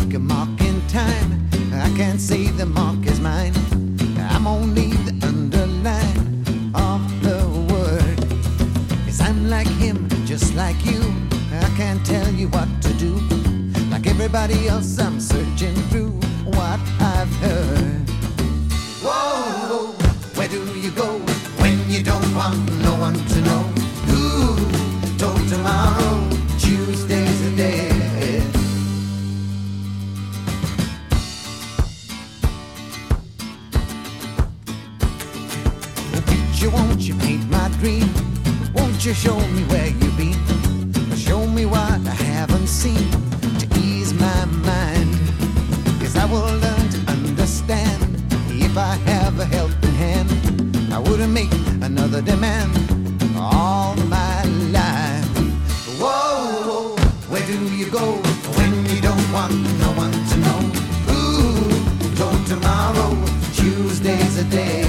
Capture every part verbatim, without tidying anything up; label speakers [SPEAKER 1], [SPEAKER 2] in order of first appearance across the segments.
[SPEAKER 1] make a mark in time. I can't say the mark is mine. I'm only the underline of the word. Yes, I'm like him, just like you. I can't tell you what to do. Like everybody else, I'm searching through what I've heard. Whoa, where do you go when you don't want no one to know? Who told tomorrow Tuesday's a day? Won't you paint my dream? Won't you show me where you've been? Show me what I haven't seen to ease my mind. Cause I will learn to understand. If I have a helping hand, I wouldn't make another demand all my life. Whoa, whoa, where do you go when you don't want no one to know? Ooh, told tomorrow Tuesday's a day.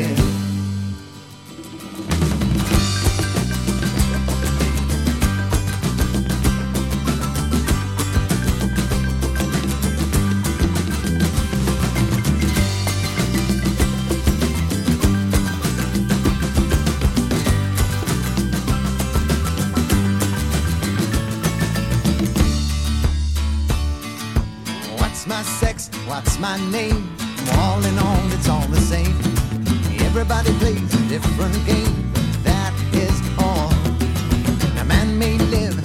[SPEAKER 1] My sex, what's my name? All in all, it's all the same. Everybody plays a different game, that is all. A man may live